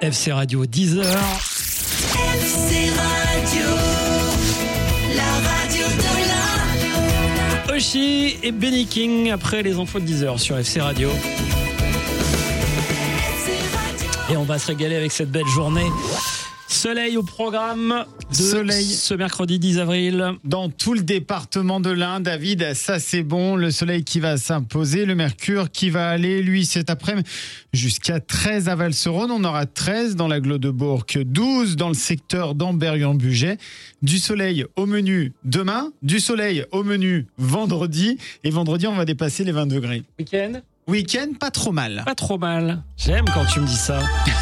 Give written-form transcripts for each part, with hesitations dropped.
FC Radio, 10h. FC Radio, la radio de la... Oshi et Benny King après les infos de 10h sur FC Radio. Et on va se régaler avec cette belle journée. Soleil au programme de ce mercredi 10 avril. Dans tout le département de l'Ain, David, ça c'est bon. Le soleil qui va s'imposer, le mercure qui va aller, lui, cet après-midi, jusqu'à 13 à Val-Seronne. On aura 13 dans l'agglo de Bourg, 12 dans le secteur d'Amberieu-en-Bugey. Du soleil au menu demain, du soleil au menu vendredi. Et vendredi, on va dépasser les 20 degrés. Week-end, pas trop mal. Pas trop mal. J'aime quand tu me dis ça.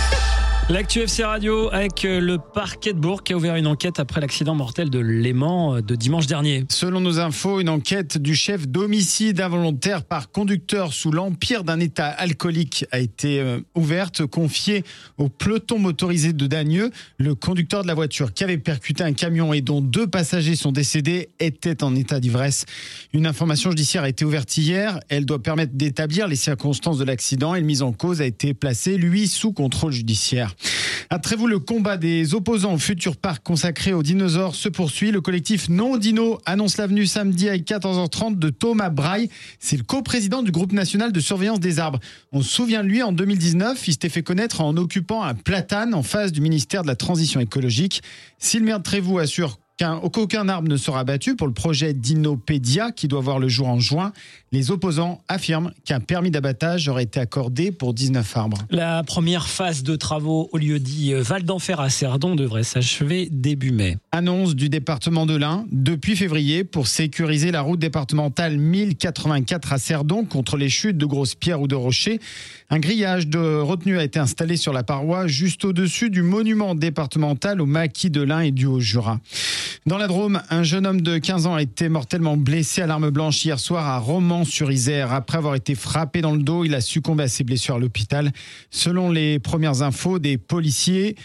L'actu FC Radio avec le parquet de Bourg qui a ouvert une enquête après l'accident mortel de Léman de dimanche dernier. Selon nos infos, une enquête du chef d'homicide involontaire par conducteur sous l'empire d'un état alcoolique a été ouverte, confiée au peloton motorisé de Dagneux. Le conducteur de la voiture qui avait percuté un camion et dont 2 passagers sont décédés était en état d'ivresse. Une information judiciaire a été ouverte hier. Elle doit permettre d'établir les circonstances de l'accident et le mis en cause a été placé, lui, sous contrôle judiciaire. À Trévoux, le combat des opposants au futur parc consacré aux dinosaures se poursuit. Le collectif Non Dino annonce la venue samedi à 14h30 de Thomas Braille. C'est le coprésident du groupe national de surveillance des arbres. On se souvient de lui, en 2019, il s'était fait connaître en occupant un platane en face du ministère de la Transition écologique. Si le maire de Trévoux assure qu'aucun arbre ne sera abattu pour le projet Dinopédia qui doit voir le jour en juin, les opposants affirment qu'un permis d'abattage aurait été accordé pour 19 arbres. La première phase de travaux au lieu-dit Val d'Enfer à Cerdon devrait s'achever début mai. Annonce du département de l'Ain depuis février pour sécuriser la route départementale 1084 à Cerdon contre les chutes de grosses pierres ou de rochers. Un grillage de retenue a été installé sur la paroi juste au-dessus du monument départemental au maquis de l'Ain et du Haut-Jura. Dans la Drôme, un jeune homme de 15 ans a été mortellement blessé à l'arme blanche hier soir à Romans-sur-Isère. Après avoir été frappé dans le dos, il a succombé à ses blessures à l'hôpital. Selon les premières infos des policiers,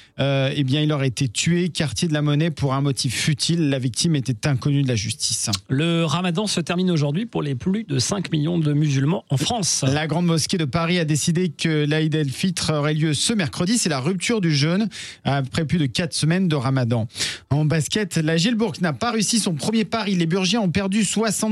il aurait été tué quartier de la Monnaie pour un motif futile. La victime était inconnue de la justice. Le Ramadan se termine aujourd'hui pour les plus de 5 millions de musulmans en France. La Grande Mosquée de Paris a décidé que l'Aïd el-Fitr aurait lieu ce mercredi. C'est la rupture du jeûne après plus de 4 semaines de Ramadan. En basket, la Gilbourg n'a pas réussi son premier pari. Les Burgiens ont perdu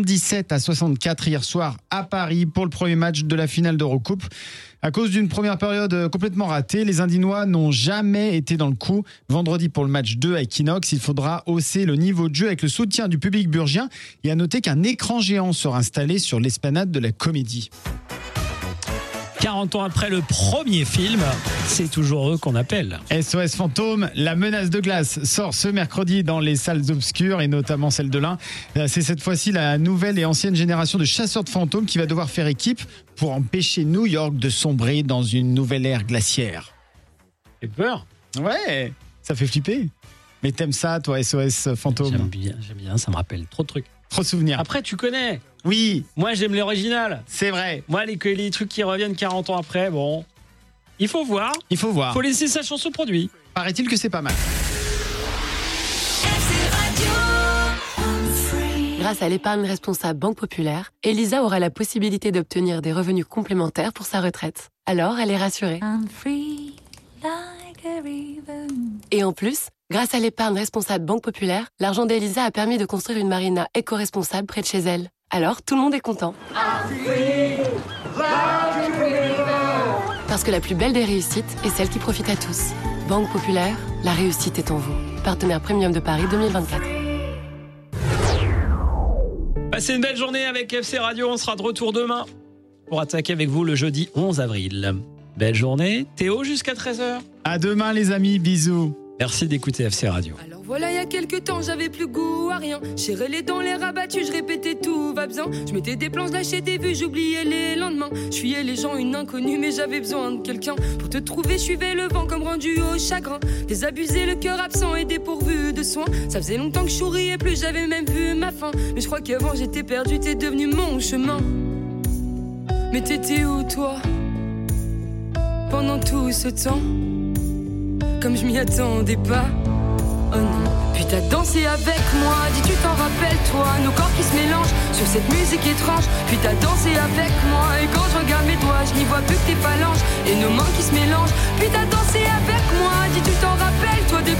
77-64 hier soir à Paris pour le premier match de la finale d'Eurocoupe. À cause d'une première période complètement ratée, les Indinois n'ont jamais été dans le coup. Vendredi pour le match 2 à Equinox, il faudra hausser le niveau de jeu avec le soutien du public burgien. Et à noter qu'un écran géant sera installé sur l'esplanade de la Comédie. 40 ans après le premier film, c'est toujours eux qu'on appelle. SOS Fantôme, la menace de glace sort ce mercredi dans les salles obscures et notamment celle de l'Ain. C'est cette fois-ci la nouvelle et ancienne génération de chasseurs de fantômes qui va devoir faire équipe pour empêcher New York de sombrer dans une nouvelle ère glaciaire. J'ai peur. Ouais, ça fait flipper. Mais t'aimes ça, toi, SOS Fantôme? J'aime bien, ça me rappelle trop de trucs. Trop de souvenirs. Après, tu connais. Oui. Moi, j'aime l'original. C'est vrai. Moi, les trucs qui reviennent 40 ans après, bon, il faut voir. Il faut voir. Faut laisser sa chance au produit. Paraît-il que c'est pas mal. Grâce à l'épargne responsable Banque Populaire, Elisa aura la possibilité d'obtenir des revenus complémentaires pour sa retraite. Alors, elle est rassurée. Et en plus, grâce à l'épargne responsable Banque Populaire, l'argent d'Elisa a permis de construire une marina éco-responsable près de chez elle. Alors, tout le monde est content. Parce que la plus belle des réussites est celle qui profite à tous. Banque Populaire, la réussite est en vous. Partenaire Premium de Paris 2024. Passez une belle journée avec FC Radio. On sera de retour demain pour attaquer avec vous le jeudi 11 avril. Belle journée. Théo jusqu'à 13h. À demain, les amis. Bisous. Merci d'écouter FC Radio. Alors voilà, il y a quelques temps, j'avais plus goût à rien. J'ai relais dans les rabattus, je répétais tout va bien. Je mettais des plans, lâchais des vues, j'oubliais les lendemains. Je fuyais les gens, une inconnue, mais j'avais besoin de quelqu'un. Pour te trouver, je suivais le vent comme rendu au chagrin. Désabusé, le cœur absent et dépourvu de soins. Ça faisait longtemps que je souriais plus, j'avais même vu ma fin. Mais je crois qu'avant j'étais perdu, t'es devenu mon chemin. Mais t'étais où toi pendant tout ce temps? Comme je m'y attendais pas. Oh non. Puis t'as dansé avec moi, dis tu t'en rappelles toi. Nos corps qui se mélangent sur cette musique étrange. Puis t'as dansé avec moi. Et quand je regarde mes doigts, je n'y vois plus que tes phalanges et nos mains qui se mélangent. Puis t'as dansé avec moi.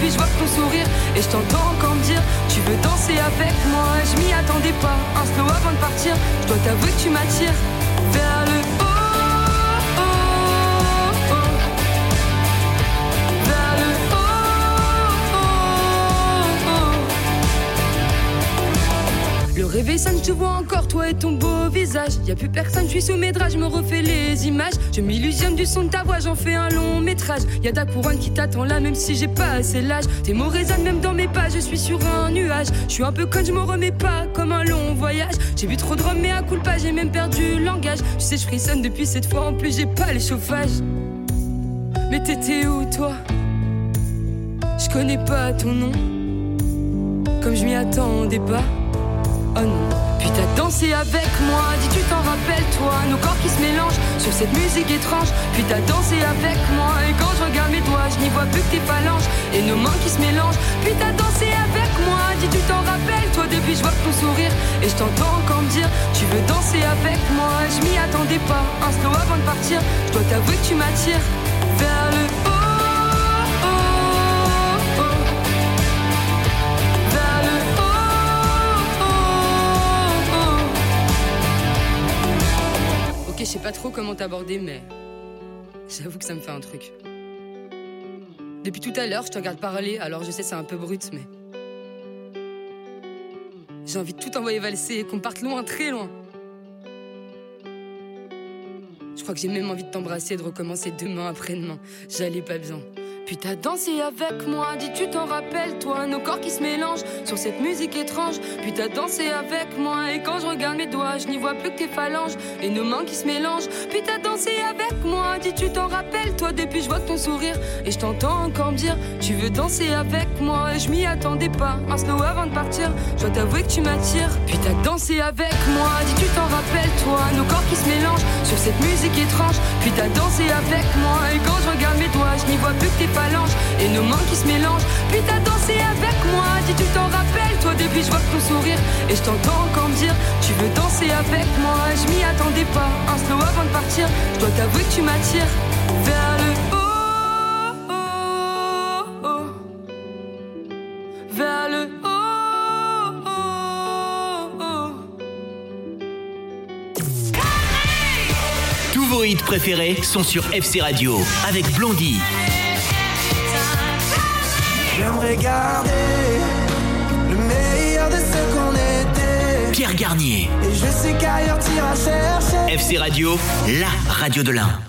depuis je vois ton sourire. Et je t'entends encore me dire, tu veux danser avec moi. Je m'y attendais pas, un slow avant de partir. Je dois t'avouer que tu m'attires vers le haut. Le réveil sonne, je te vois encore, toi et ton beau visage. Y'a plus personne, je suis sous mes draps, je me refais les images. Je m'illusionne du son de ta voix, j'en fais un long métrage. Y'a ta couronne qui t'attend là, même si j'ai pas assez l'âge. Tes mots résonnent même dans mes pas, je suis sur un nuage. Je suis un peu conne, je m'en remets pas, comme un long voyage. J'ai bu trop de rhum, mais à coup pas, j'ai même perdu le langage. Tu sais, je frissonne depuis cette fois, en plus j'ai pas les chauffages. Mais t'étais où toi? Je connais pas ton nom, comme je m'y attendais pas. Oh non. Puis t'as dansé avec moi, dis tu t'en rappelles toi, nos corps qui se mélangent sur cette musique étrange. Puis t'as dansé avec moi, et quand je regarde mes doigts, je n'y vois plus que tes phalanges et nos mains qui se mélangent. Puis t'as dansé avec moi, dis tu t'en rappelles toi, depuis je vois ton sourire. Et je t'entends encore me dire, tu veux danser avec moi. Je m'y attendais pas, un slow avant de partir. Je dois t'avouer que tu m'attires vers le haut. Je sais pas trop comment t'aborder, mais j'avoue que ça me fait un truc. Depuis tout à l'heure, je te regarde parler, alors je sais c'est un peu brut, mais j'ai envie de tout envoyer valser et qu'on parte loin, très loin. Je crois que j'ai même envie de t'embrasser et de recommencer demain après-demain. J'allais pas bien. Puis t'as dansé avec moi, dis tu t'en rappelles toi, nos corps qui se mélangent sur cette musique étrange. Puis t'as dansé avec moi, et quand je regarde mes doigts, je n'y vois plus que tes phalanges et nos mains qui se mélangent. Puis t'as dansé avec moi, dis tu t'en rappelles toi, depuis je vois ton sourire. Et je t'entends encore me dire, tu veux danser avec moi. Et je m'y attendais pas, un slow avant de partir. Je dois t'avouer que tu m'attires. Puis t'as dansé avec moi, dis tu t'en rappelles toi, nos corps qui se mélangent sur cette musique étrange. Puis t'as dansé avec moi, et quand je regarde mes doigts, je n'y vois plus que tes phalanges et nos mains qui se mélangent. Puis t'as dansé avec moi, dis tu t'en rappelles toi, depuis je vois ton sourire. Et je t'entends encore me dire, tu veux danser avec moi. Je m'y attendais pas, un slow avant de partir. Je dois t'avouer que tu m'attires vers le haut, oh, oh, vers le haut, oh, oh. Tous vos hits préférés sont sur FC Radio avec Blondie. J'aimerais garder le meilleur de ce qu'on était. Pierre Garnier. Et je sais qu'ailleurs t'iras chercher. FC Radio, la radio de l'Ain.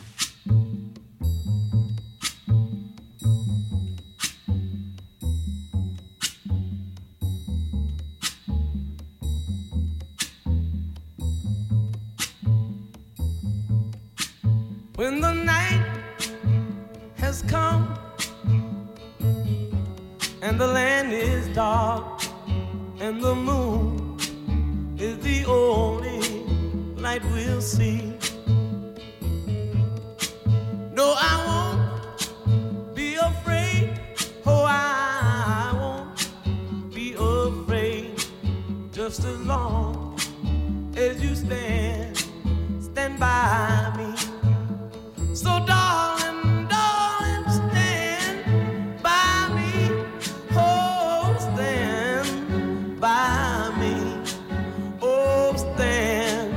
When the night has come and the land is dark and the moon is the only light we'll see. No, I won't be afraid. Oh, I won't be afraid. Just as long as you stand by me. So darling, darling, stand by me. Oh, stand by me. Oh, stand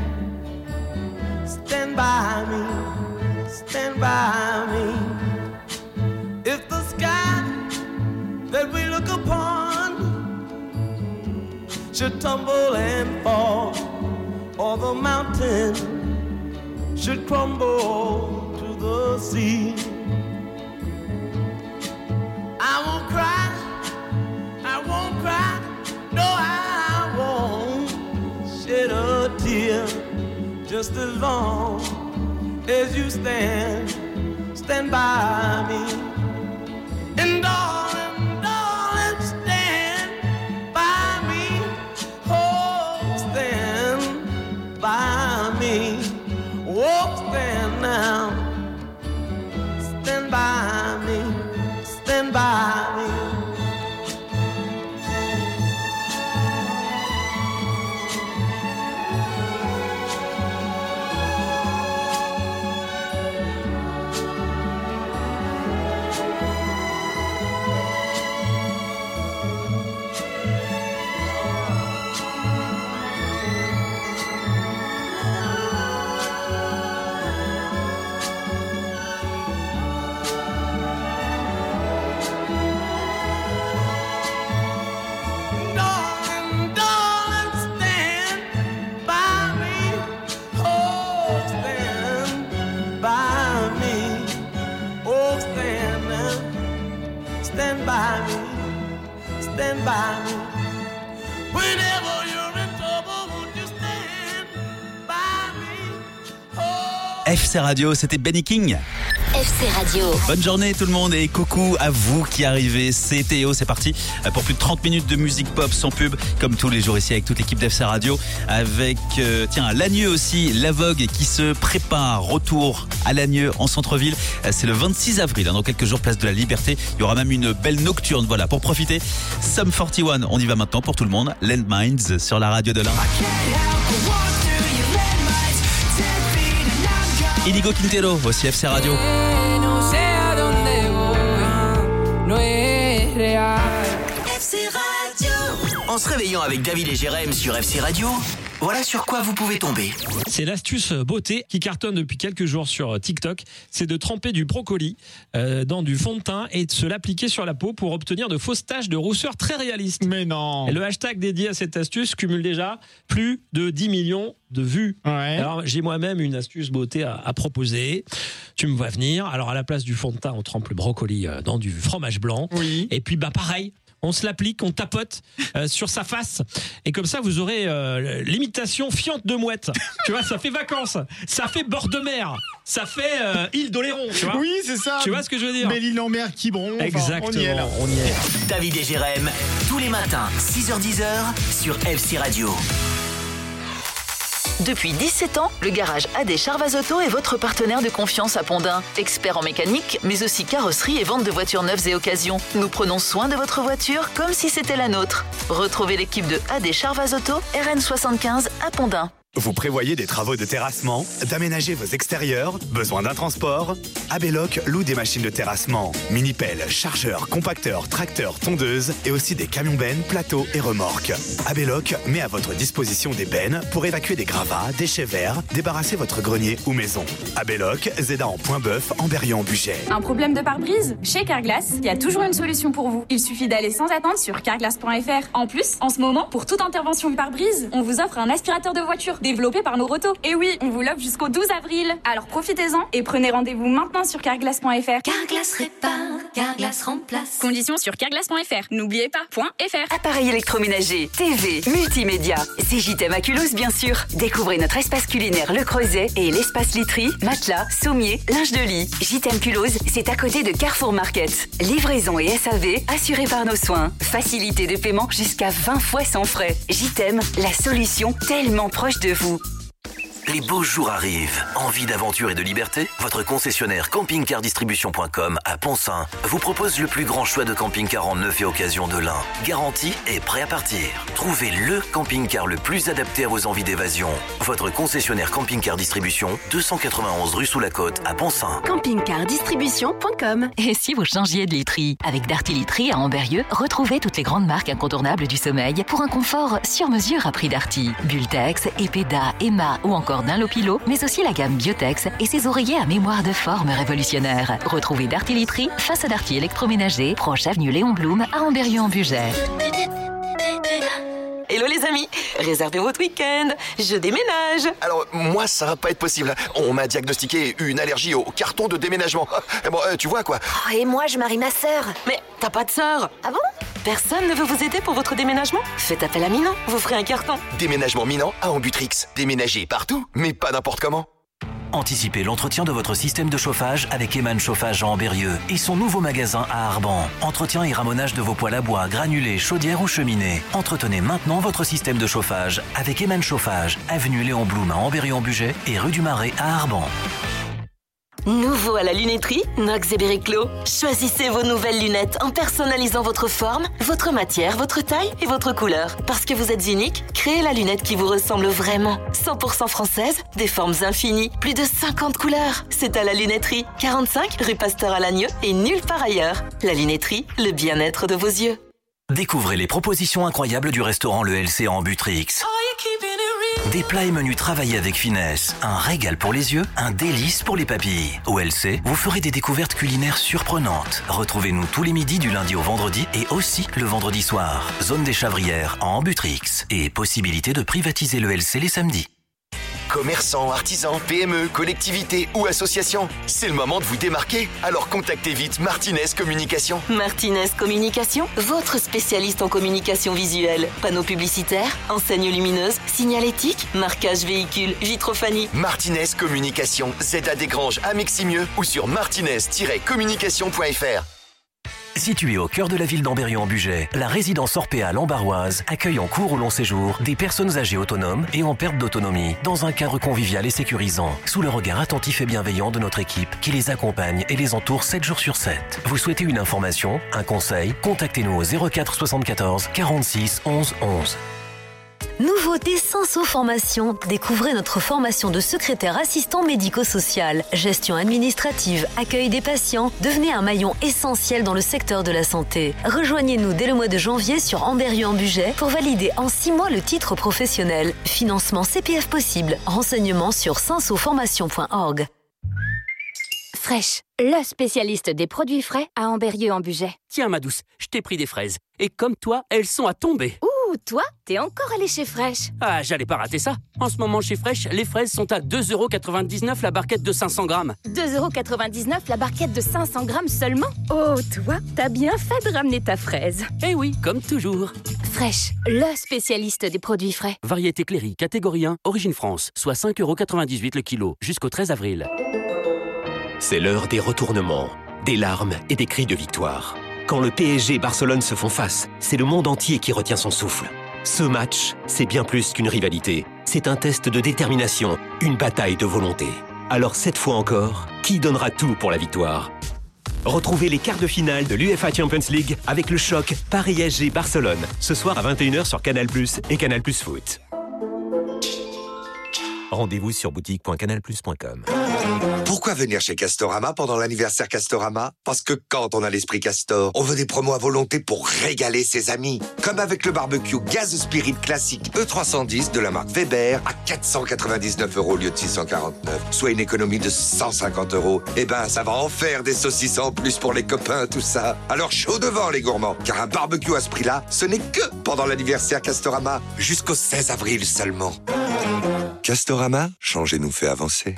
by me. Stand by me. If the sky that we look upon should tumble and fall, or the mountain should crumble to the sea, I won't cry, no, I won't shed a tear, just as long as you stand by me. And darling, darling, stand by me, oh, stand by me. Oh, stand now, stand by me, stand by me. stand by me, stand by me. Whenever you're in trouble, won't you stand by me? Oh. FC Radio, c'était Benny King. FC Radio. Bonne journée tout le monde et coucou à vous qui arrivez. C'est Théo, c'est parti pour plus de 30 minutes de musique pop sans pub, comme tous les jours ici avec toute l'équipe d'FC Radio. Avec, Lagneux aussi, La Vogue qui se prépare. Retour à Lagneux en centre-ville. C'est le 26 avril, dans quelques jours, place de la Liberté. Il y aura même une belle nocturne, voilà, pour profiter. Sum 41, on y va maintenant pour tout le monde. Landmines sur la radio de l'Ain. Inigo Quintero, aussi FC Radio. FC Radio. En se réveillant avec David et Jérém sur FC Radio, voilà sur quoi vous pouvez tomber. C'est l'astuce beauté qui cartonne depuis quelques jours sur TikTok. C'est de tremper du brocoli dans du fond de teint et de se l'appliquer sur la peau pour obtenir de fausses taches de rousseur très réalistes. Mais non. Et le hashtag dédié à cette astuce cumule déjà plus de 10 millions de vues. Ouais. Alors j'ai moi-même une astuce beauté à proposer. Tu me vois venir. Alors à la place du fond de teint, on trempe le brocoli dans du fromage blanc. Oui. Et puis pareil. On se l'applique, on tapote sur sa face. Et comme ça, vous aurez l'imitation fiente de mouette. Tu vois, ça fait vacances. Ça fait bord de mer. Ça fait île d'Oléron, tu vois. Oui, c'est ça. Tu vois ce que je veux dire? Belle-Île-en-Mer, Quiberon. Exactement, On y est là. on y est. David et Jérém, tous les matins, 6h-10h sur FC Radio. Depuis 17 ans, le garage AD Charvaz Auto est votre partenaire de confiance à Pont-d'Ain. Expert en mécanique, mais aussi carrosserie et vente de voitures neuves et occasions. Nous prenons soin de votre voiture comme si c'était la nôtre. Retrouvez l'équipe de AD Charvaz Auto, RN75 à Pont-d'Ain. Vous prévoyez des travaux de terrassement, d'aménager vos extérieurs, besoin d'un transport? Abelloc loue des machines de terrassement, mini-pelles, chargeurs, compacteurs, tracteurs, tondeuses et aussi des camions-bennes, plateaux et remorques. Abelloc met à votre disposition des bennes pour évacuer des gravats, déchets verts, débarrasser votre grenier ou maison. Abelloc, Zeda en Point-Bœuf, en Berrian-Bugey. Un problème de pare-brise? Chez Carglass, il y a toujours une solution pour vous. Il suffit d'aller sans attendre sur carglass.fr. En plus, en ce moment, pour toute intervention pare-brise, on vous offre un aspirateur de voiture développé par nos rotos. Et oui, on vous l'offre jusqu'au 12 avril. Alors profitez-en et prenez rendez-vous maintenant sur carglass.fr. Carglass répare, Carglass remplace. Conditions sur carglass.fr. N'oubliez pas, .fr. Appareil électroménager, TV, multimédia. C'est JTM à Culose, bien sûr. Découvrez notre espace culinaire Le Creuset et l'espace literie, matelas, sommier, linge de lit. JTM Culose, c'est à côté de Carrefour Market. Livraison et SAV assurés par nos soins. Facilité de paiement jusqu'à 20 fois sans frais. JTM, la solution tellement proche de vous. Les beaux jours arrivent. Envie d'aventure et de liberté? Votre concessionnaire campingcardistribution.com à Pont-Saint vous propose le plus grand choix de camping-car en neuf et occasion de l'Ain. Garanti et prêt à partir. Trouvez le camping-car le plus adapté à vos envies d'évasion. Votre concessionnaire camping-car distribution, 291 rue sous la Côte à Pont-Saint. campingcardistribution.com. Et si vous changiez de literie? Avec Darty Literie à Amberieu, retrouvez toutes les grandes marques incontournables du sommeil pour un confort sur mesure à prix Darty. Bultex, Epeda, Emma ou encore Dunlopilo, mais aussi la gamme Biotex et ses oreillers à mémoire de forme révolutionnaire. Retrouvez Darty Literie face à Darty Électroménager, proche avenue Léon Blum à Amberieu-en-Bugey. Hello les amis, réservez votre week-end, je déménage. Alors moi ça va pas être possible, on m'a diagnostiqué une allergie au carton de déménagement. Bon, tu vois quoi. Oh, et moi je marie ma sœur. Mais t'as pas de sœur? Ah bon? Personne ne veut vous aider pour votre déménagement? Faites appel à Minan, vous ferez un carton. Déménagement Minan à Ambutrix. Déménager partout, mais pas n'importe comment. Anticipez l'entretien de votre système de chauffage avec Eman Chauffage à Amberieu et son nouveau magasin à Arban. Entretien et ramonage de vos poêles à bois, granulés, chaudières ou cheminées. Entretenez maintenant votre système de chauffage avec Eman Chauffage, avenue Léon Blum à Amberieu-en-Bugey et rue du Marais à Arban. Nouveau à la lunetterie, Nox et Bericlo. Choisissez vos nouvelles lunettes en personnalisant votre forme, votre matière, votre taille et votre couleur. Parce que vous êtes unique, créez la lunette qui vous ressemble vraiment. 100% française, des formes infinies, plus de 50 couleurs. C'est à la lunetterie, 45 rue Pasteur à Lagneux et nulle part ailleurs. La lunetterie, le bien-être de vos yeux. Découvrez les propositions incroyables du restaurant Le LC en Butrix. Des plats et menus travaillés avec finesse, un régal pour les yeux, un délice pour les papilles. Au LC, vous ferez des découvertes culinaires surprenantes. Retrouvez-nous tous les midis du lundi au vendredi et aussi le vendredi soir. Zone des Chavrières en Butrix et possibilité de privatiser le LC les samedis. Commerçants, artisans, PME, collectivités ou associations. C'est le moment de vous démarquer. Alors contactez vite Martinez Communication. Martinez Communication, votre spécialiste en communication visuelle. Panneaux publicitaires, enseignes lumineuses, signalétique, marquage véhicule, vitrophanie. Martinez Communication, ZA Desgranges à Meximieux ou sur martinez-communication.fr. Située au cœur de la ville d'Ambérieu-en-Bugey, la résidence Orpea Lambaroise accueille en court ou long séjour des personnes âgées autonomes et en perte d'autonomie dans un cadre convivial et sécurisant, sous le regard attentif et bienveillant de notre équipe qui les accompagne et les entoure 7 jours sur 7. Vous souhaitez une information, un conseil? Contactez-nous au 04 74 46 11 11. Nouveauté Senso Formation. Découvrez notre formation de secrétaire assistant médico-social. Gestion administrative, accueil des patients. Devenez un maillon essentiel dans le secteur de la santé. Rejoignez-nous dès le mois de janvier sur Ambérieu-en-Bugey pour valider en 6 mois le titre professionnel. Financement CPF possible. Renseignements sur sensoformation.org. Fresh, le spécialiste des produits frais à Ambérieu-en-Bugey. Tiens ma douce, je t'ai pris des fraises. Et comme toi, elles sont à tomber. Ouh, toi, t'es encore allé chez Fresh. Ah, j'allais pas rater ça. En ce moment chez Fresh, les fraises sont à 2,99€ la barquette de 500 grammes. 2,99€ la barquette de 500 grammes seulement? Oh, toi, t'as bien fait de ramener ta fraise. Eh oui, comme toujours. Fresh, le spécialiste des produits frais. Variété Cléry, catégorie 1, origine France, soit 5,98€ le kilo, jusqu'au 13 avril. C'est l'heure des retournements, des larmes et des cris de victoire. Quand le PSG et Barcelone se font face, c'est le monde entier qui retient son souffle. Ce match, c'est bien plus qu'une rivalité. C'est un test de détermination, une bataille de volonté. Alors cette fois encore, qui donnera tout pour la victoire? Retrouvez les quarts de finale de l'UEFA Champions League avec le choc Paris-SG-Barcelone, ce soir à 21h sur Canal+ et Canal+ Foot. Rendez-vous sur boutique.canalplus.com. Pourquoi venir chez Castorama pendant l'anniversaire Castorama? Parce que quand on a l'esprit Castor, on veut des promos à volonté pour régaler ses amis. Comme avec le barbecue Gaz Spirit classique E310 de la marque Weber à 499€ au lieu de 649, soit une économie de 150€. Eh ben, ça va en faire des saucisses en plus pour les copains, tout ça. Alors chaud devant les gourmands, car un barbecue à ce prix-là, ce n'est que pendant l'anniversaire Castorama, jusqu'au 16 avril seulement. Castorama, changer nous fait avancer.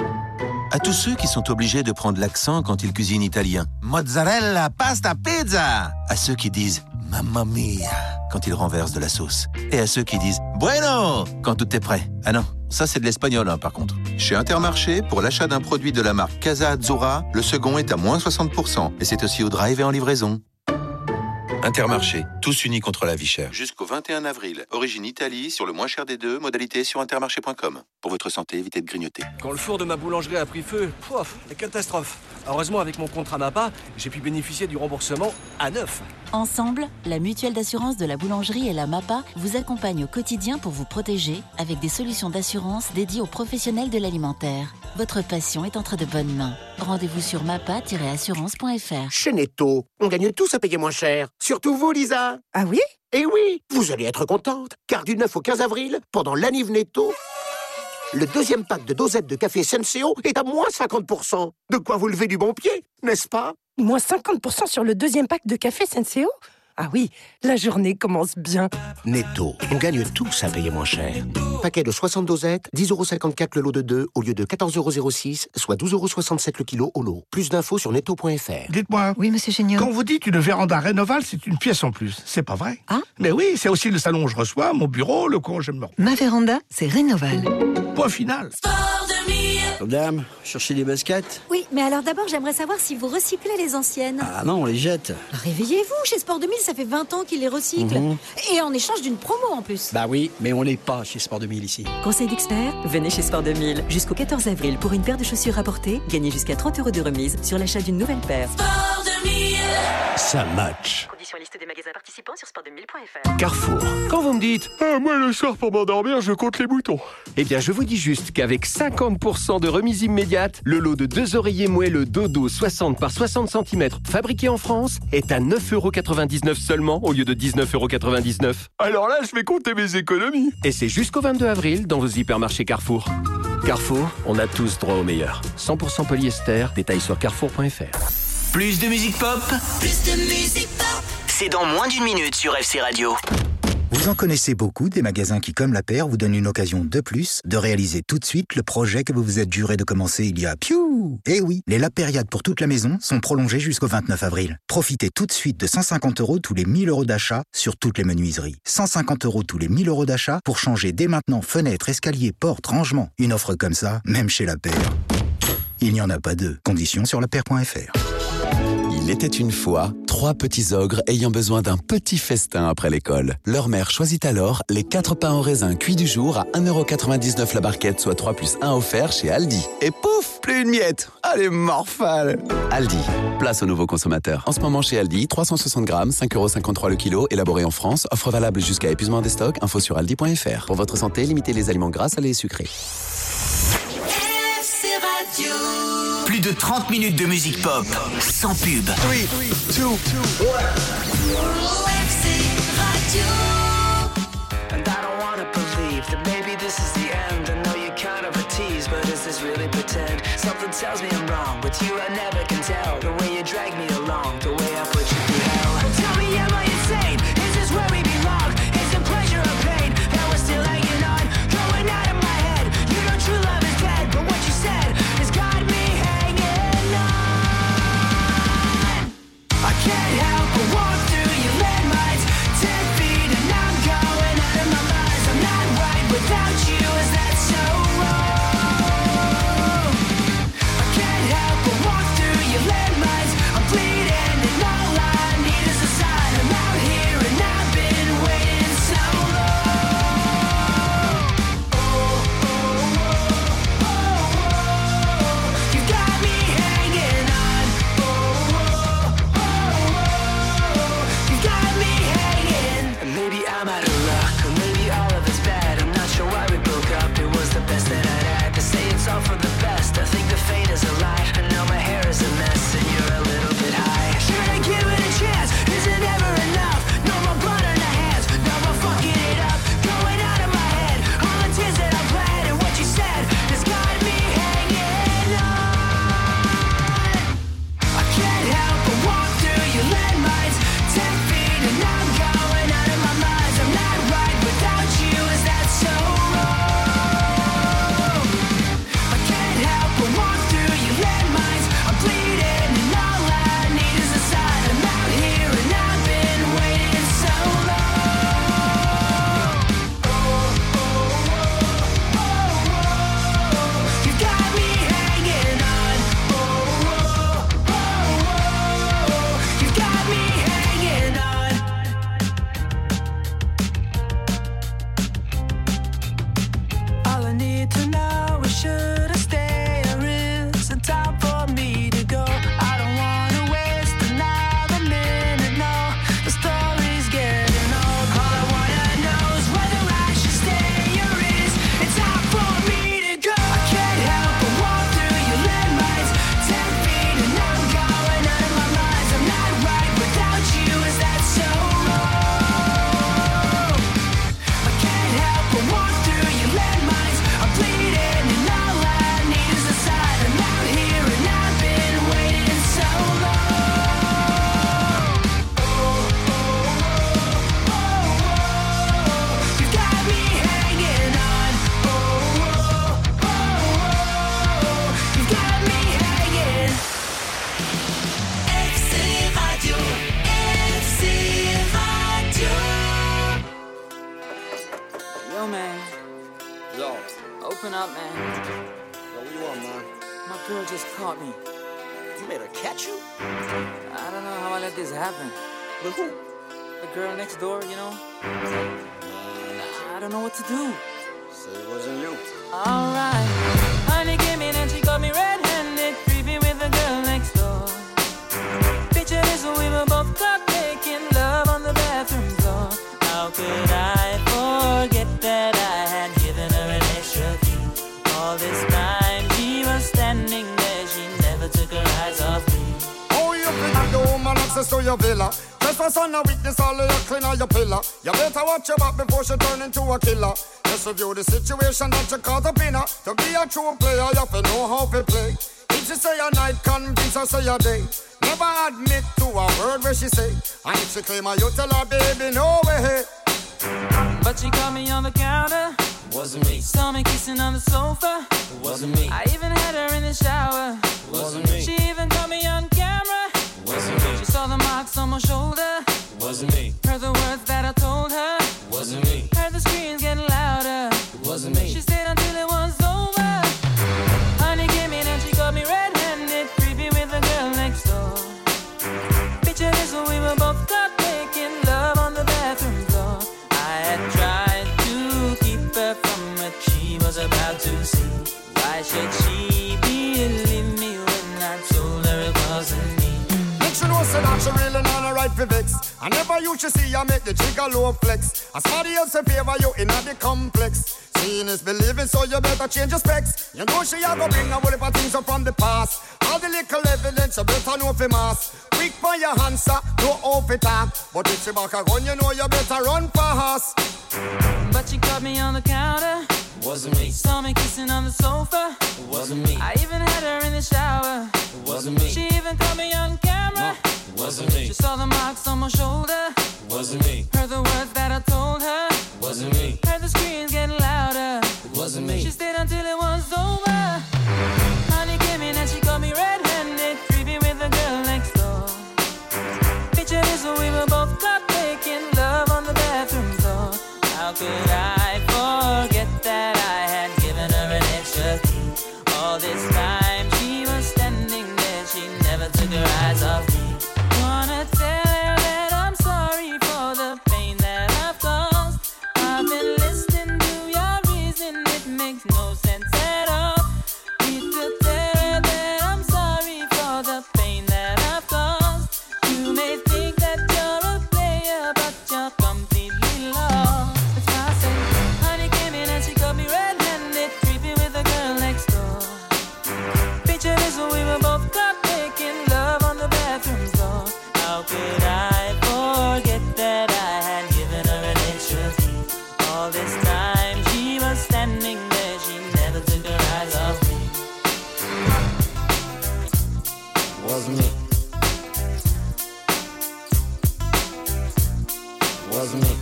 À tous ceux qui sont obligés de prendre l'accent quand ils cuisinent italien. Mozzarella, pasta, pizza. À ceux qui disent mamma mia quand ils renversent de la sauce. Et à ceux qui disent bueno quand tout est prêt. Ah non, ça c'est de l'espagnol par contre. Chez Intermarché, pour l'achat d'un produit de la marque Casa Azzurra, le second est à moins 60%. Et c'est aussi au drive et en livraison. Intermarché, tous unis contre la vie chère. Jusqu'au 21 avril. Origine Italie, sur le moins cher des deux, modalité sur intermarché.com. Pour votre santé, évitez de grignoter. Quand le four de ma boulangerie a pris feu, la catastrophe. Heureusement, avec mon contrat MAPA, j'ai pu bénéficier du remboursement à neuf. Ensemble, la mutuelle d'assurance de la boulangerie et la MAPA vous accompagnent au quotidien pour vous protéger avec des solutions d'assurance dédiées aux professionnels de l'alimentaire. Votre passion est entre de bonnes mains. Rendez-vous sur mapa-assurance.fr. Chez Netto, on gagne tous à payer moins cher. Surtout vous, Lisa. Ah oui? Eh oui, vous allez être contente, car du 9 au 15 avril, pendant l'Aniv Netto, le deuxième pack de dosettes de café Senseo est à moins 50%. De quoi vous lever du bon pied, n'est-ce pas? Moins 50% sur le deuxième pack de café Senseo? Ah oui, la journée commence bien. Netto, on gagne tous à payer moins cher. Paquet de 60 dosettes, 10,54€ le lot de 2 au lieu de 14,06€, soit 12,67€ le kilo au lot. Plus d'infos sur netto.fr. Dites-moi. Oui, monsieur Chénion. Quand vous dites une véranda Rénoval, c'est une pièce en plus. C'est pas vrai? Ah? Mais oui, c'est aussi le salon où je reçois, mon bureau, le coin où je me repose. Ma véranda, c'est Rénoval. Point final. Madame, cherchez des baskets? Oui, mais alors d'abord, j'aimerais savoir si vous recyclez les anciennes. Ah non, on les jette. Réveillez-vous, chez Sport 2000, ça fait 20 ans qu'ils les recyclent. Et en échange d'une promo en plus. Bah oui, mais on l'est pas chez Sport 2000 ici. Conseil d'experts, venez chez Sport 2000. Jusqu'au 14 avril, pour une paire de chaussures rapportées, gagnez jusqu'à 30€ de remise sur l'achat d'une nouvelle paire. Sport 2000. Ça match. Conditions et liste des magasins participants sur sport2000.fr. Carrefour. Quand vous me dites moi le soir pour m'endormir, je compte les boutons. Eh bien, je vous dis juste qu'avec 50% de remise immédiate, le lot de 2 oreillers moelleux Dodo 60 par 60 cm fabriqué en France est à 9,99€ seulement au lieu de 19,99€. Alors là, je vais compter mes économies. Et c'est jusqu'au 22 avril dans vos hypermarchés Carrefour. Carrefour, on a tous droit au meilleur. 100% polyester, détail sur carrefour.fr. Plus de musique pop, Plus de musique pop. c'est dans moins d'une minute sur FC Radio. Vous en connaissez beaucoup des magasins qui, comme La Paire, vous donnent une occasion de plus de réaliser tout de suite le projet que vous vous êtes juré de commencer il y a piou. Eh oui, les La Périades pour toute la maison sont prolongées jusqu'au 29 avril. Profitez tout de suite de 150 € tous les 1000 € d'achat sur toutes les menuiseries. 150 € tous les 1000 € d'achat pour changer dès maintenant fenêtres, escaliers, portes, rangements. Une offre comme ça, même chez La Paire. Il n'y en a pas deux. Conditions sur lapaire.fr. Il était une fois 3 petits ogres ayant besoin d'un petit festin après l'école. Leur mère choisit alors les 4 pains au raisin cuits du jour à 1,99 € la barquette, soit 3 plus 1 offert chez Aldi. Et pouf, plus une miette. Allez, morphale. Aldi, place aux nouveaux consommateurs. En ce moment chez Aldi, 360 grammes, 5,53 € le kilo, élaboré en France. Offre valable jusqu'à épuisement des stocks. Info sur aldi.fr. Pour votre santé, limitez les aliments gras, salés et sucrés. FC Radio. Plus de 30 minutes de musique pop, sans pub. 3, 2, 1. FC Radio. And I don't wanna believe that maybe this is the end. I know you're kind of a tease, but is this really pretend? Something tells me I'm wrong, but you I never can tell. The way you drag me along, the way I put you through hell. Well, tell me, am I insane? Is this where we belong? Is it pleasure or pain that we're still hanging on? Going out of my head, you know true love is dead, but what you said has got me hanging on. I can't help but walk through your landmines, 10 feet and I'm going out of my mind. I'm not right without you, is that so wrong? I can't help but walk through your landmines. I'm bleeding and all I need is a sign. I'm out here and I've been waiting so long. You got me hanging on. You got me hanging. And maybe I'm out of luck, or maybe all of it's bad. I'm not sure why we broke up. It was the best that I'd had. To say it's all for the best, I think the fate is a lie. And now my hair is a mess, and you're a little bit high. Should I give it a chance? Is it ever enough? No more blood on the hands, no more fucking it up. Going out of my head, all the tears that I bled, and what you said has got me hanging on. I can't help but walk through your landmines, 10 feet and I'm going out of my mind. I'm not right without you, is that so wrong? I can't help but walk through your landmines. I'm bleeding and all I need is a sign. I'm out here and I've been waiting so long. You got me hanging on. You got me hanging on. All I need to know is should I stay or is it time for me to go? I don't wanna waste another minute, no. The story's getting old. All I wanna know is whether I should stay or is it time for me to go? I can't help but walk through your landmines, 10 feet and I'm going out of my mind. I'm not right without you, is that so wrong? I can't help but walk through your landmines. I'm bleeding and all I need is a sign. I'm out here and I've been waiting so long. You got me hanging on. You got me hanging. FC Radio. FC Radio. Yo, man. Yo, Open up, man. what you want, man? My girl just caught me. You made her catch you? I don't know how I let this happen. With who? The girl next door, you know? I don't know what to do. Say it wasn't you. Alright. Honey came in and she got me red-handed, creepy with the girl next door. Picture this, we were both caught making love on the bathroom floor. How could I forget that I had given her an extra key? All this time she was standing there, she never took her eyes off me. Oh, you think the woman access to your villa? Trespass on a weakness, all of your clean on your pillar. You better watch your back before she turn into a killer. Just review the situation that you caught up in her. To be a true player, you have to know how to play. If she say a night, convince her say a day. Never admit to a word where she say. And if she claim her, you tell her, baby, no way. But she caught me on the counter. Wasn't me. Saw me kissing on the sofa. Wasn't me. I even had her in the shower. Wasn't me. She even caught me on camera. Wasn't me. She saw the marks on my shoulder. Wasn't me. Heard the words that I told her. Wasn't me. Heard the screams getting louder. Wasn't me. She stayed until it was over. Honey came in and she got me red-handed, creepy with the girl next door. Picture this when we were both caught making love on the bathroom floor. I had tried to keep her from what she was about to see. Why should she believe me when I told her it wasn't me? Make sure know say that she really not a right for vex. I never used to see her make the trigger low flex. As somebody else in favor you in the complex. Seeing is believing, so you better change your specs. You know she a go bring a whole heap of things up from the past. All the little evidence you better know for mass. Quick for your answer, no off it up. But if she back a gun, you know you better run fast. But she caught me on the counter. Wasn't me. Saw me kissing on the sofa. Wasn't me. I even had her in the shower. Wasn't me. She even caught me on camera. Wasn't me. She saw the marks on my shoulder. Wasn't me. Heard the words that I told her. Wasn't me. Heard the screams getting louder. Wasn't me. She stayed until it was over. Honey came in and she caught me red-handed, creepy with the girl next door. Picture this when we were both caught making love on the bathroom floor. How could I forget that I had given her an extra key? All this time she was standing there, she never took her eyes off me. Wanna tell her that I'm sorry for the pain that I've caused. I've been listening to your reason, it makes no sense at all. Need to tell her that I'm sorry for the pain that I've caused. You may think that you're a player, but you're completely lost. That's why I say, honey came in and she got me red-handed, creepy with the girl next door. Picture this when we were both caught making love on the bathroom floor. How could I forget that I had given her an extra key? All this time she was standing there, she never took her eyes off me. Wasn't me. Wasn't me.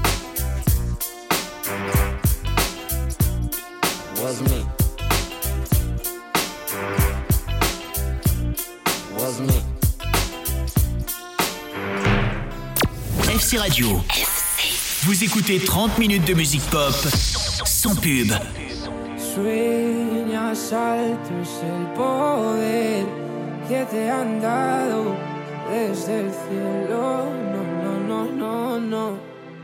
Wasn't me. Wasn't me. FC Radio. Vous écoutez 30 minutes de musique pop sans pub. Sueñas alto es el poder que te han dado desde el cielo. No, no, no, no, no.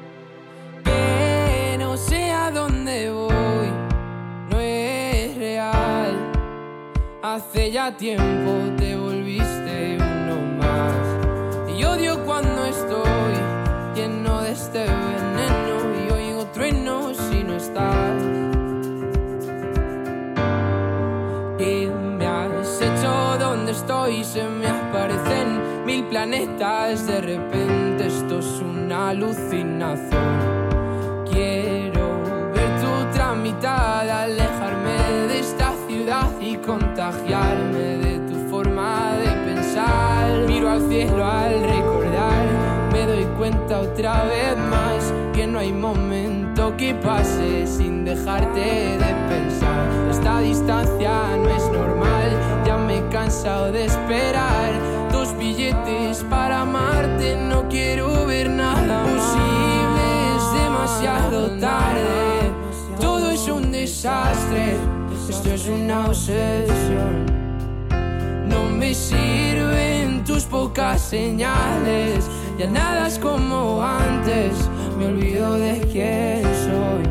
Que no sé a dónde voy, no es real. Hace ya tiempo te volviste uno más. Y odio cuando estoy lleno de este veneno y oigo truenos si no estás. ¿Qué me has hecho? ¿Dónde estoy? Se me aparecen 1000 planetas. De repente esto es una alucinación. Quiero ver tu tramitada, alejarme de esta ciudad y contagiarme de tu forma de pensar. Miro al cielo al recordar, me doy cuenta otra vez más que no hay momento que pase sin dejarte de pensar. Esta distancia no es normal, ya me he cansado de esperar. 2 billetes para amarte, no quiero ver nada posible, es demasiado tarde. Todo es un desastre, esto es una obsesión. No me sirven tus pocas señales, ya nada es como antes, me olvido de quién soy.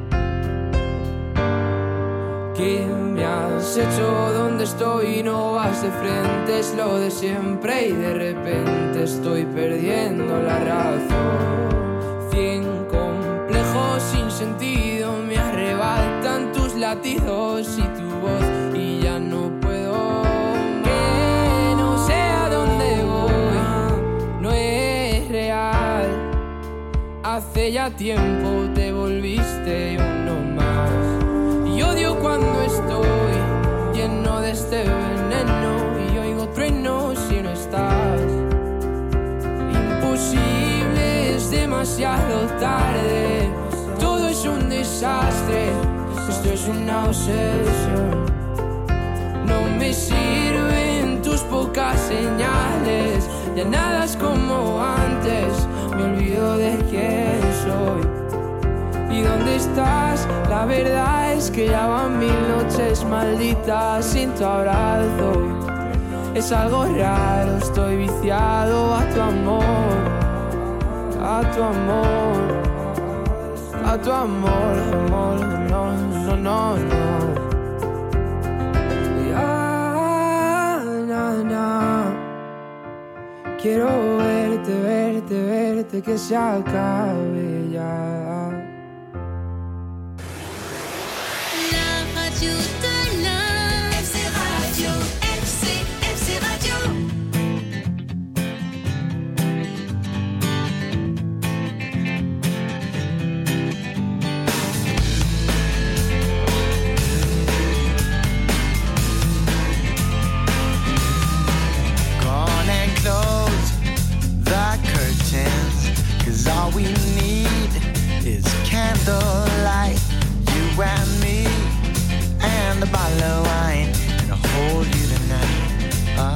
¿Qué me has hecho? ¿Dónde estoy? No vas de frente, es lo de siempre y de repente estoy perdiendo la razón. 100 complejos sin sentido me arrebatan tus latidos y tu voz y ya no puedo. Que no sé a dónde voy, no es real. Hace ya tiempo te volviste uno más. Y odio cuando estoy lleno de este veneno y oigo truenos si no estás. Imposible, es demasiado demasiado tarde. Todo es un desastre, esto es una obsesión. No me sirven tus pocas señales, ya nada es como antes, me olvido de quién soy. ¿Y dónde estás? La verdad es que ya van 1000 noches malditas sin tu abrazo. Es algo raro, estoy viciado a tu amor, a tu amor, a tu amor, amor, no, no, no, no. Ya, na, na. Quiero verte, verte, verte, que se acabe ya. La radio de l'Ain. FC Radio, FC Radio. Gone and close the curtains, 'cause all we need is candlelight. You and me and a bottle of wine, and I'll hold you tonight.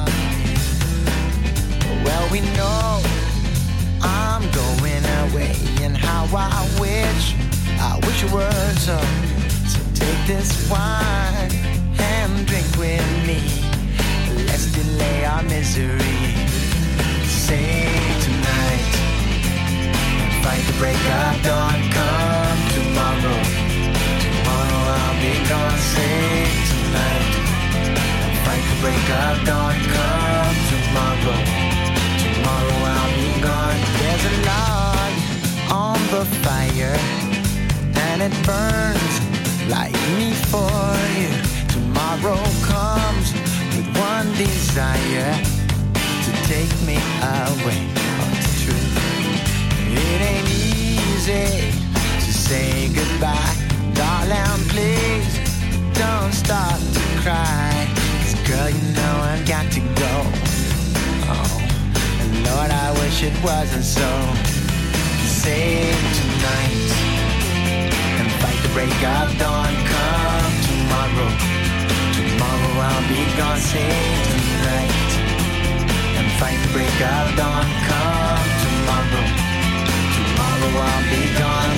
Well, we know I'm going away, and how I wish it were so. So take this wine and drink with me. Let's delay our misery. Sing tonight, fight the break of dawn. Come tomorrow, tomorrow I'll be gone. Sing tonight, fight the break of dawn. Come tomorrow, tomorrow I'll be gone. There's a log on the fire, and it burns like me for you. Tomorrow comes with one desire, to take me away. Oh, it's true. It ain't easy to say goodbye. Darling, please don't start to cry. 'Cause girl, you know I've got to go. Oh, and Lord, I wish it wasn't so. Save tonight and fight the break of dawn. Come tomorrow, tomorrow I'll be gone. Save tonight and fight the break of dawn. Come tomorrow, tomorrow I'll be gone.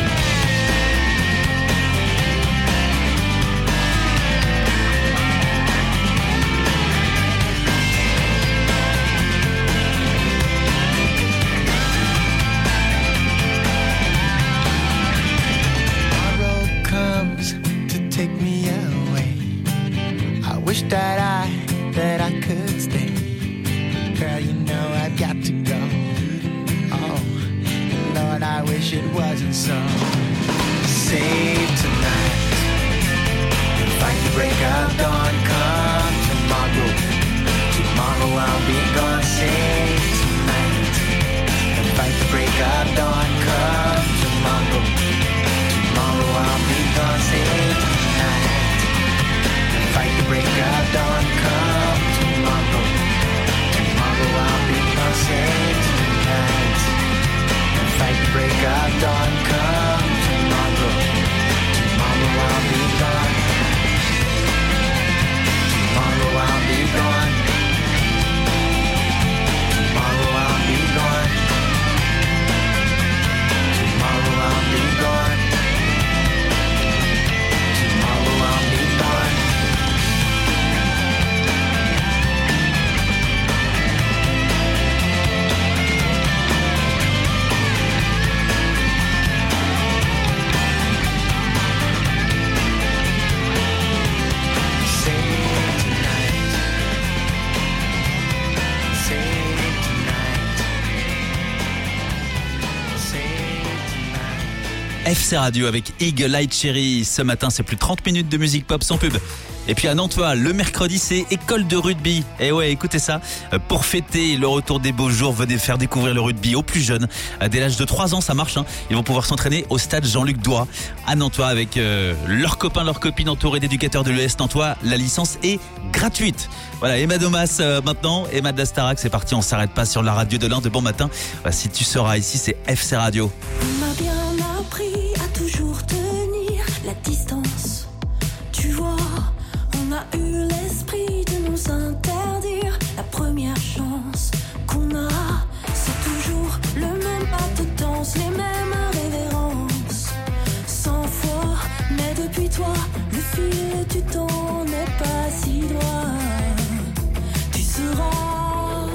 Take me away. I wish that I could stay. Girl, you know I've got to go. Oh, Lord, I wish it wasn't so. Save tonight and fight the break of dawn. Come tomorrow, tomorrow I'll be gone. Save tonight and fight the break of dawn. Come tomorrow, tomorrow I'll be gone. Save tonight and fight the break of dawn. Come tomorrow, tomorrow I'll be gone. Save tonight and fight the break of dawn. Come tomorrow, tomorrow I'll be gone. Tomorrow I'll be gone. FC Radio avec Eagle Light Cherry. Ce matin, c'est plus de 30 minutes de musique pop sans pub. Et puis à Nantua, le mercredi, c'est école de rugby. Et ouais, écoutez ça. Pour fêter le retour des beaux jours, venez faire découvrir le rugby aux plus jeunes. Dès l'âge de 3 ans, ça marche. Ils vont pouvoir s'entraîner au stade Jean-Luc Doigt à Nantua avec leurs copains, leurs copines entourés d'éducateurs de l'ES Nantua. La licence est gratuite. Voilà, Emma Domas maintenant. Emma de la Starac, c'est parti. On s'arrête pas sur la radio de l'Ain de bon matin. Si tu seras ici, c'est FC Radio. On m'a bien appris à toujours tenir la distance. Tu vois, on a eu l'esprit de nous interdire. La première chance qu'on a, c'est toujours le même pas de danse, les mêmes révérences. 100 fois, mais depuis toi, le fil du temps n'est pas si droit. Tu seras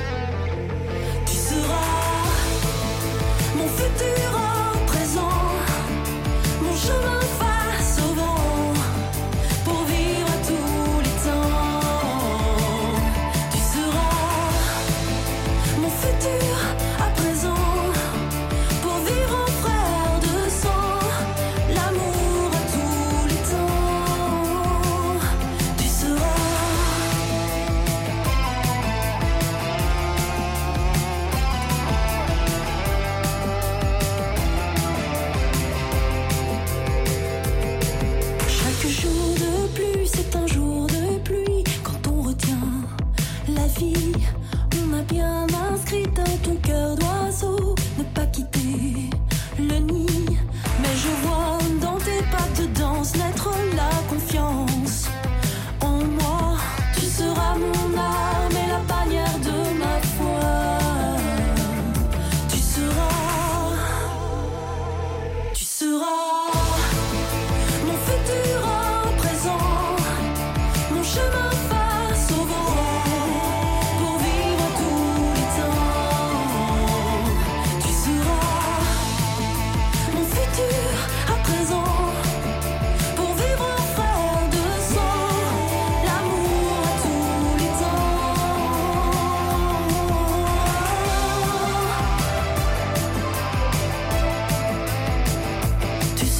mon futur en présent, mon chemin face au vent, pour vivre à tous les temps. Tu seras mon futur à présent, pour vivre en frère de sang, l'amour à tous les temps. Tu Chaque jour de pluie, c'est un jour de pluie. Quand on retient la vie, on a bien inscrit dans ton cœur d'oiseau ne pas quitter le nid. Mais je vois dans tes pas de danse naître la confiance en moi. Tu seras mon âme et la bannière de ma foi. Tu seras mon futur en présent, mon chemin face au vent, pour vivre tous les temps. Tu seras mon futur à présent, pour vivre en frère de sang, l'amour à tous les temps. Tu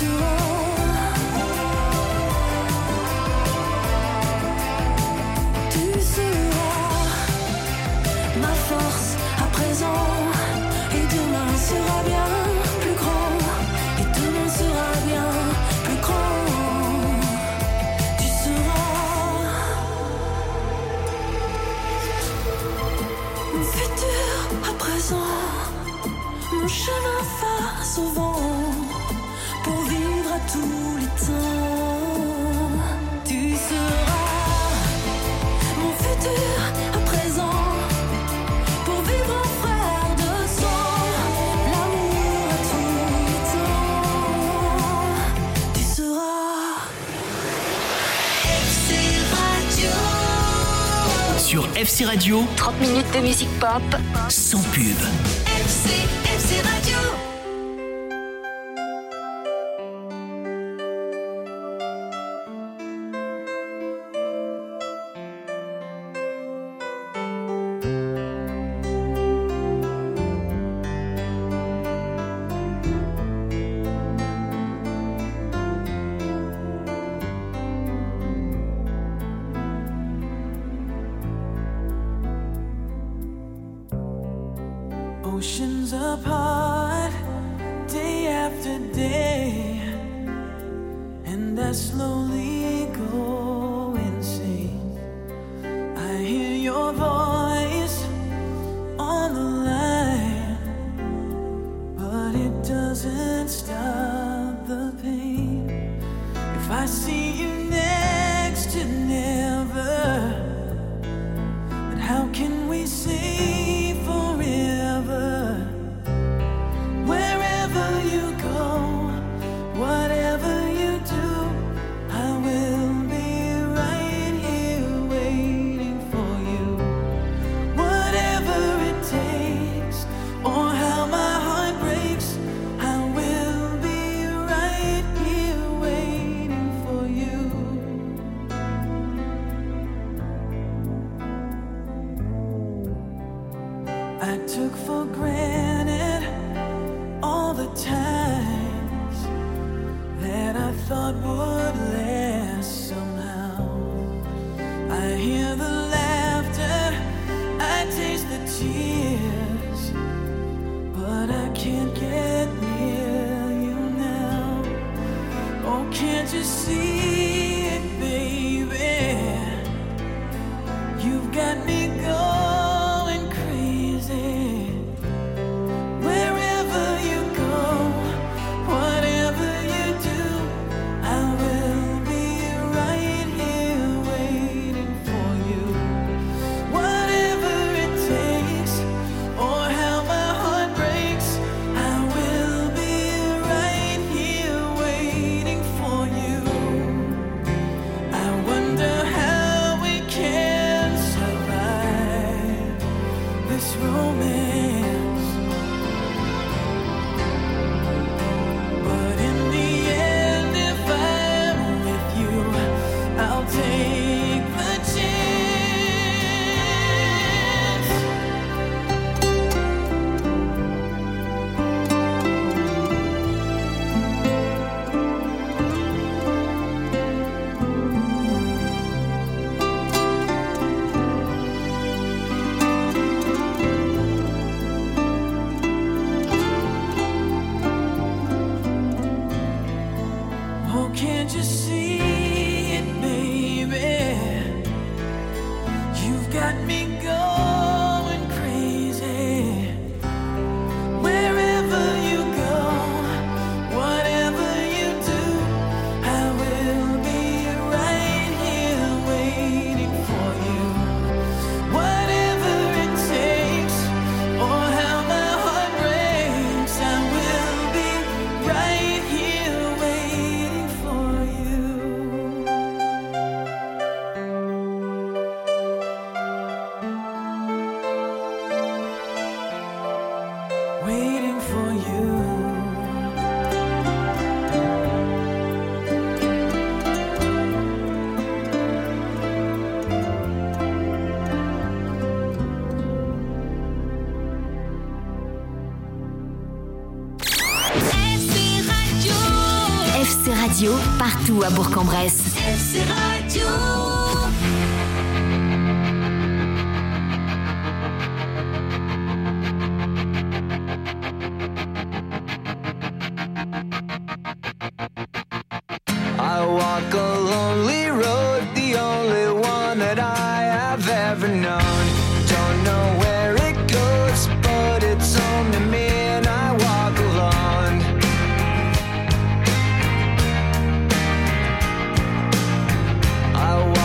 seras ma force à présent, et demain sera bien plus grand, et demain sera bien plus grand. Tu seras mon futur à présent, mon chemin face au vent, pour vivre à tous les temps. Tu seras mon futur à présent, pour vivre en frère de sang, l'amour à tous les temps. Tu seras FC Radio. Sur FC Radio, 30 minutes de musique pop sans pub. FC Radio. Oceans apart, day after day, and I slowly go insane. I hear your voice on the line, but it doesn't stop the pain. If I see you next to never, then how can we say forever? Wherever you go, whatever you do, I will be right here waiting for you. Whatever it takes, or how my heart breaks, I will be right here waiting for you. I took for granted all the times you see it, baby? You've got me going crazy. Wherever you go, whatever you do, I will be right here waiting for you. Whatever it takes, or how my heart breaks, I will be right here waiting for you. I wonder how we can survive this romance. But in the end, if I'm with you, I'll take the chance. Oh, can't you see it, baby? You've got me going crazy. Wherever you go, whatever you do, I will be right here waiting for you. Whatever it takes, or how my heart breaks, I will be right here waiting for you. Waiting for you. FC Radio, partout à Bourg-en-Bresse. FC Radio. I walk a lonely road, the only one that I have ever known. Don't know where it goes, but it's home to me and I walk alone. I walk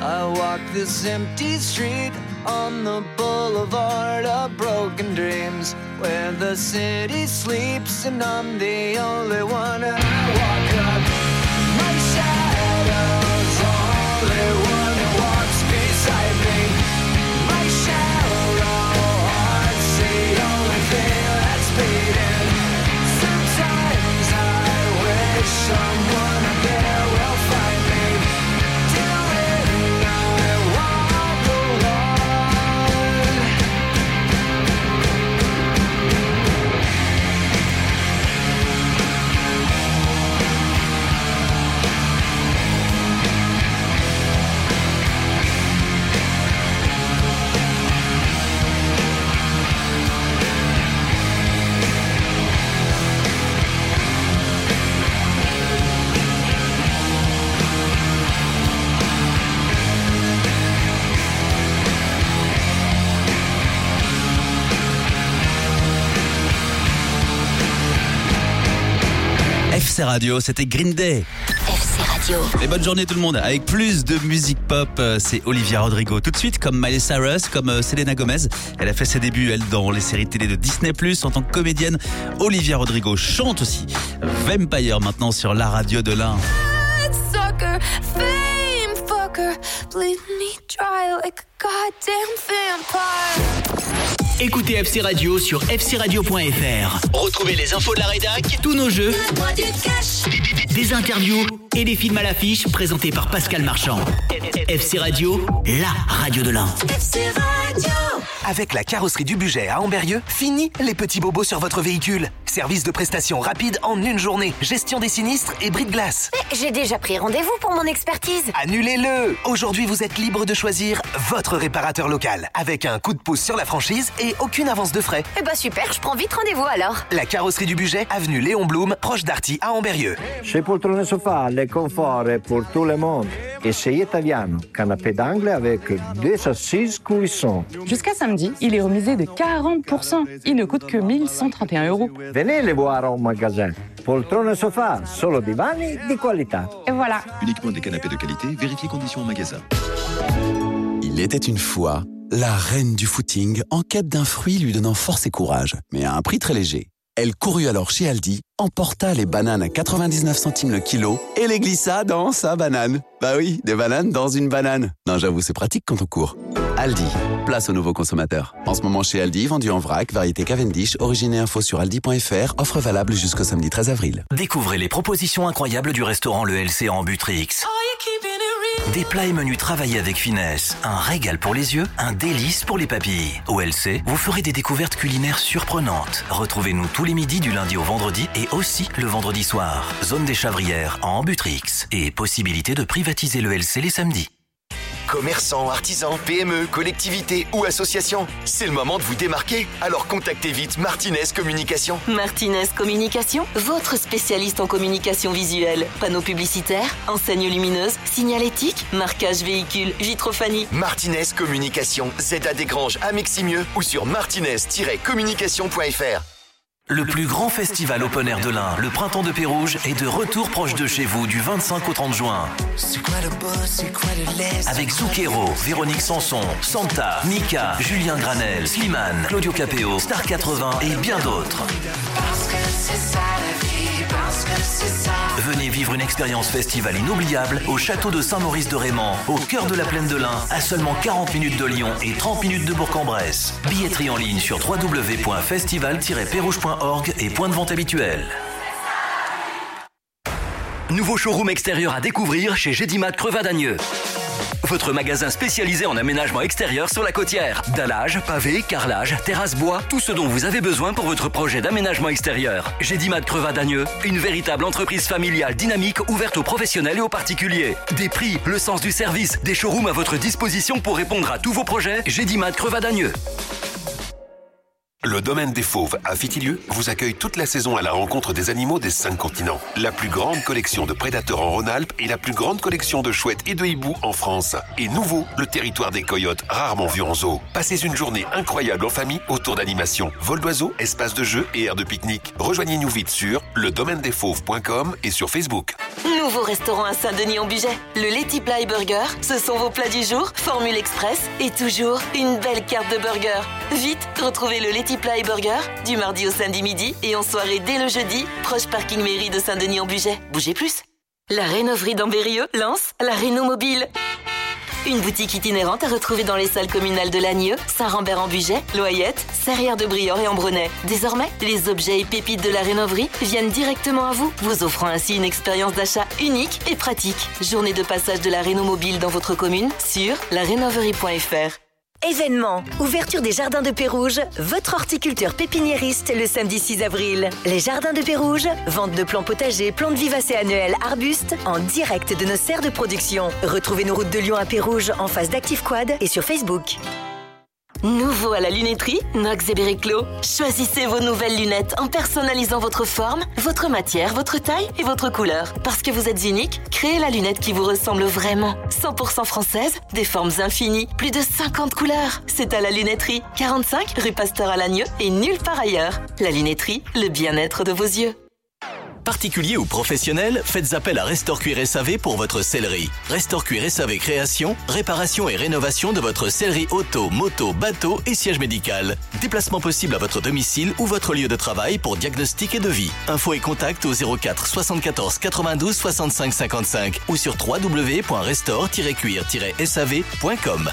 I walk this empty street on the boulevard of broken dreams, where the city sleeps and I'm the only one. And I walk up, my shadow's only one who walks beside me. My shallow heart's the only thing that's beating. Sometimes I wish someone up there will find me. Till then I walk alone. FC Radio, c'était Green Day. FC Radio. Et bonne journée tout le monde. Avec plus de musique pop, c'est Olivia Rodrigo. Tout de suite, comme Miley Cyrus, comme Selena Gomez. Elle a fait ses débuts, elle, dans les séries télé de Disney+. En tant que comédienne, Olivia Rodrigo chante aussi Vampire maintenant sur la radio de l'Ain. Sucker, fame fucker, bleed me dry like a goddamn vampire. Écoutez FC Radio sur fcradio.fr. Retrouvez les infos de la rédac, tous nos jeux, des interviews et des films à l'affiche présentés par Pascal Marchand. FC Radio, la radio de l'Ain. FC Radio. Avec la carrosserie du Bugey à Amberieu, fini les petits bobos sur votre véhicule. Service de prestation rapide en une journée, gestion des sinistres et bris de glace. Mais j'ai déjà pris rendez-vous pour mon expertise. Annulez-le! Aujourd'hui, vous êtes libre de choisir votre réparateur local, avec un coup de pouce sur la franchise et aucune avance de frais. Eh ben super, je prends vite rendez-vous alors. La carrosserie du Bugey, avenue Léon Blum, proche d'Arty à Amberieu. Chez Poltrone Sofa, le confort est pour tout le monde. Et c'est italiano, canapé d'angle avec 2 assises cuisson. Jusqu'à samedi, il est remisé de 40%. Il ne coûte que 1 131 €. Venez les voir au magasin. Poltrone Sofa, solo divani di qualità. Et voilà. Uniquement des canapés de qualité, vérifiez conditions au magasin. Il était une fois la reine du footing en quête d'un fruit lui donnant force et courage, mais à un prix très léger. Elle courut alors chez Aldi, emporta les bananes à 99 centimes le kilo et les glissa dans sa banane. Bah oui, des bananes dans une banane. Non, j'avoue, c'est pratique quand on court. Aldi, place aux nouveaux consommateurs. En ce moment chez Aldi, vendu en vrac, variété Cavendish, origine et info sur aldi.fr, offre valable jusqu'au samedi 13 avril. Découvrez les propositions incroyables du restaurant Le LC en Butrix. Des plats et menus travaillés avec finesse, un régal pour les yeux, un délice pour les papilles. Au LC, vous ferez des découvertes culinaires surprenantes. Retrouvez-nous tous les midis du lundi au vendredi et aussi le vendredi soir. Zone des Chavrières en Butrix et possibilité de privatiser le LC les samedis. Commerçants, artisans, PME, collectivités ou associations, c'est le moment de vous démarquer. Alors contactez vite Martinez Communication. Martinez Communication, votre spécialiste en communication visuelle. Panneaux publicitaires, enseignes lumineuses, signalétique, marquage véhicule, vitrophanie. Martinez Communication, ZA Desgranges à Meximieux ou sur martinez-communication.fr. Le plus grand festival open air de l'Ain, le Printemps de Pérouge, est de retour proche de chez vous du 25 au 30 juin. Avec Zucchero, Véronique Sanson, Santa, Mika, Julien Granel, Slimane, Claudio Capéo, Star 80 et bien d'autres. Venez vivre une expérience festivale inoubliable au château de Saint-Maurice de Raymond, au cœur de la plaine de l'Ain, à seulement 40 minutes de Lyon et 30 minutes de Bourg-en-Bresse. Billetterie en ligne sur www.festival-pérouge.org et point de vente habituel. Nouveau showroom extérieur à découvrir chez Gédimat Crevas-Dagneux. Votre magasin spécialisé en aménagement extérieur sur la Côtière. Dallage, pavé, carrelage, terrasse bois, tout ce dont vous avez besoin pour votre projet d'aménagement extérieur. Gédimat Crevas-Dagneux, une véritable entreprise familiale dynamique ouverte aux professionnels et aux particuliers. Des prix, le sens du service, des showrooms à votre disposition pour répondre à tous vos projets. Gédimat Crevas-Dagneux. Le domaine des Fauves à Fitilieu vous accueille toute la saison à la rencontre des animaux des 5 continents. La plus grande collection de prédateurs en Rhône-Alpes et la plus grande collection de chouettes et de hiboux en France. Et nouveau, le territoire des coyotes, rarement vu en zoo. Passez une journée incroyable en famille autour d'animations, vol d'oiseaux, espace de jeux et aires de pique-nique. Rejoignez-nous vite sur ledomainedesfauves.com et sur Facebook. Nouveau restaurant à Saint-Denis en Bugey. Le Letty Ply Burger, ce sont vos plats du jour, formule express et toujours une belle carte de burger. Vite, retrouvez le Letty Ply Burger du mardi au samedi midi et en soirée dès le jeudi, proche parking mairie de Saint-Denis en Bugey. Bougez plus. La Rénoverie d'Ambérieux lance la Réno Mobile. Une boutique itinérante à retrouver dans les salles communales de Lagneux, Saint-Rambert-en-Bugey, Loyette, Serrières-de-Briord et Ambronay. Désormais, les objets et pépites de la Rénoverie viennent directement à vous, vous offrant ainsi une expérience d'achat unique et pratique. Journée de passage de la Réno Mobile dans votre commune sur larénoverie.fr. Événement, ouverture des Jardins de Pérouge, votre horticulteur pépiniériste le samedi 6 avril. Les Jardins de Pérouge, vente de plants potagers, plantes vivaces arbustes, arbustes, en direct de nos serres de production. Retrouvez nos routes de Lyon à Pérouge en face d'Active Quad et sur Facebook. Nouveau à la lunetterie, Nox et Bericlo. Choisissez vos nouvelles lunettes en personnalisant votre forme, votre matière, votre taille et votre couleur. Parce que vous êtes unique, créez la lunette qui vous ressemble vraiment. 100% française, des formes infinies, plus de 50 couleurs. C'est à la lunetterie, 45 rue Pasteur à Lagneux et nulle part ailleurs. La lunetterie, le bien-être de vos yeux. Particulier ou professionnel, faites appel à Restore Cuir SAV pour votre sellerie. Restore Cuir SAV création, réparation et rénovation de votre sellerie auto, moto, bateau et siège médical. Déplacement possible à votre domicile ou votre lieu de travail pour diagnostic et devis. Infos et contacts au 04 74 92 65 55 ou sur www.restore-cuir-sav.com.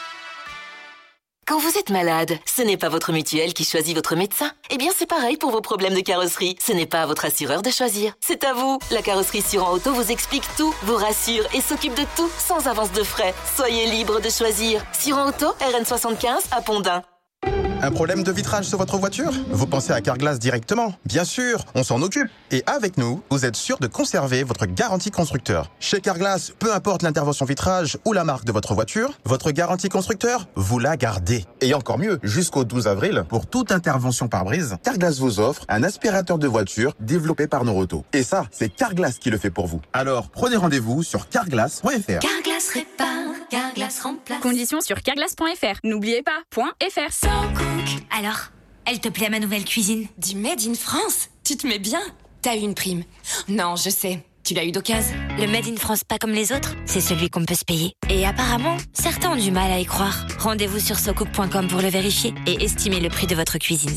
Quand vous êtes malade, ce n'est pas votre mutuelle qui choisit votre médecin. Eh bien, c'est pareil pour vos problèmes de carrosserie. Ce n'est pas à votre assureur de choisir. C'est à vous. La carrosserie Suran Auto vous explique tout, vous rassure et s'occupe de tout sans avance de frais. Soyez libre de choisir. Suran Auto, RN75 à Pont-d'Ain. Un problème de vitrage sur votre voiture? Vous pensez à Carglass directement? Bien sûr, on s'en occupe. Et avec nous, vous êtes sûr de conserver votre garantie constructeur. Chez Carglass, peu importe l'intervention vitrage ou la marque de votre voiture, votre garantie constructeur, vous la gardez. Et encore mieux, jusqu'au 12 avril, pour toute intervention pare-brise, Carglass vous offre un aspirateur de voiture développé par Noroto. Et ça, c'est Carglass qui le fait pour vous. Alors, prenez rendez-vous sur carglass.fr. Carglass répare, Carglass remplace. Conditions sur carglass.fr. N'oubliez pas, .fr. Alors, elle te plaît ma nouvelle cuisine? Du Made in France? Tu te mets bien? T'as eu une prime. Non, je sais. Tu l'as eu d'occasion. Le Made in France pas comme les autres, c'est celui qu'on peut se payer. Et apparemment, certains ont du mal à y croire. Rendez-vous sur socook.com pour le vérifier et estimer le prix de votre cuisine.